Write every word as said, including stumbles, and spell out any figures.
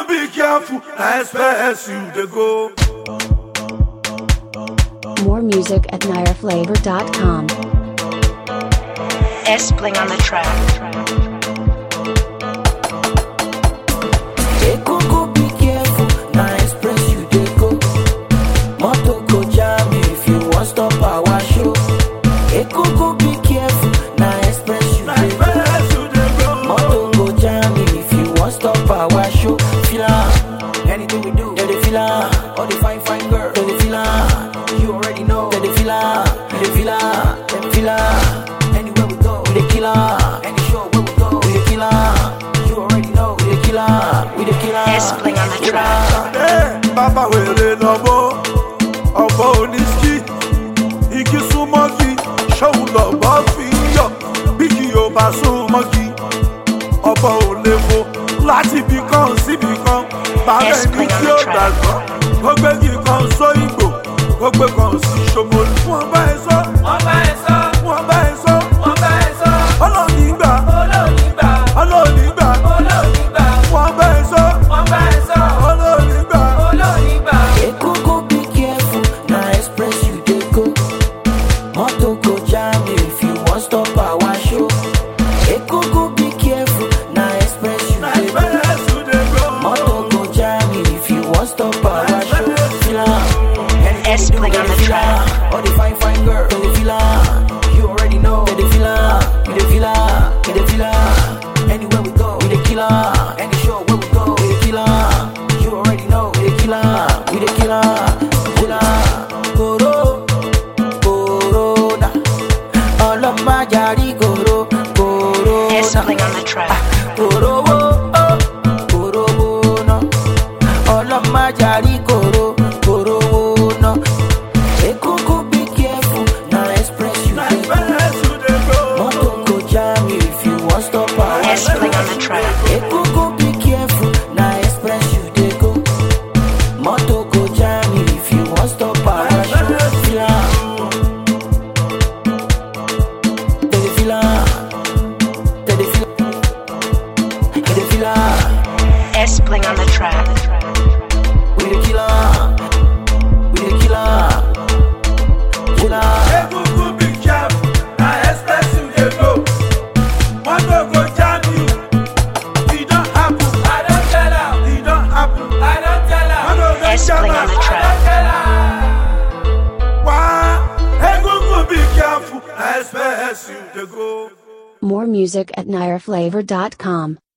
be careful, I expect you to go. More music at naira flavor dot com. S-Bling on the track. Anything we do, they feel ah. All the fine, fine girl, they feel ah. You already know, they feel ah. They feel ah, they feel ah. Anywhere we go, we the killer. Any show where we go, we the killer. You already know, we the killer. We the killer. S-Bling on the track. Hey, Baba wele lobo, obo oniski, iki sumoki, show lobo fiyo, bigi yo basumoki, obo olevo, láti bí kan síbi kan. Bàbá ẹni tí ó dàgbọ́, ó gbé kí kan só ìgbò, ó gbé kan sí Ṣómólú. Wọ́n bá ẹ sọ, wọ́n bá ẹ sọ, wọ́n bá ẹ sọ, wọ́n bá ẹ sọ. Ọlọ́ọ̀ni gbà, ọlọ́ọ̀ni gbà, ọlọ́ọ̀ni gbà, ọlọ́ọ̀ni gbà. Wọ́n bá ẹ sọ, wọ́n bá ẹ sọ, ọlọ́ọ̀ni gbà, ọlọ́ọ̀ni gbà. Ekoko be careful, na express you dey go. Motor go jam you if you wan stop our show. Ekoko be careful, na express you dey go. Stop our show, feel S-Bling on the track. All the fine, fine girl, they feel ah. You already know, they feel ah. We the feel ah, we the feel ah. Anywhere we go, we the killer. Any show where we go, we the killer. You already know, we the killer. We the killer, killer. Goro, Corona. All of my jari goro, Corona. S-Bling on the track. Goro. Majari koro, koro no. Ekoko be careful, now express you dey go. Motor go jam you if you want stop our show. S-Bling on the track. Ekoko be careful, now express you dey go. Motor go jam you if you want stop our show. Feel ah, they feel ah, they feel, they feel ah. S-Bling on the track. We the killer, we the killer, killer. Ekoko be careful, na express you dey go. Motor go jam you, it don't happen. I don't tell her, it don't happen. I don't tell her. Motor go jam S-Bling on the her, I track. don't tell her. Why? Ekoko be careful, na express you dey go. More music at naira flavor dot com.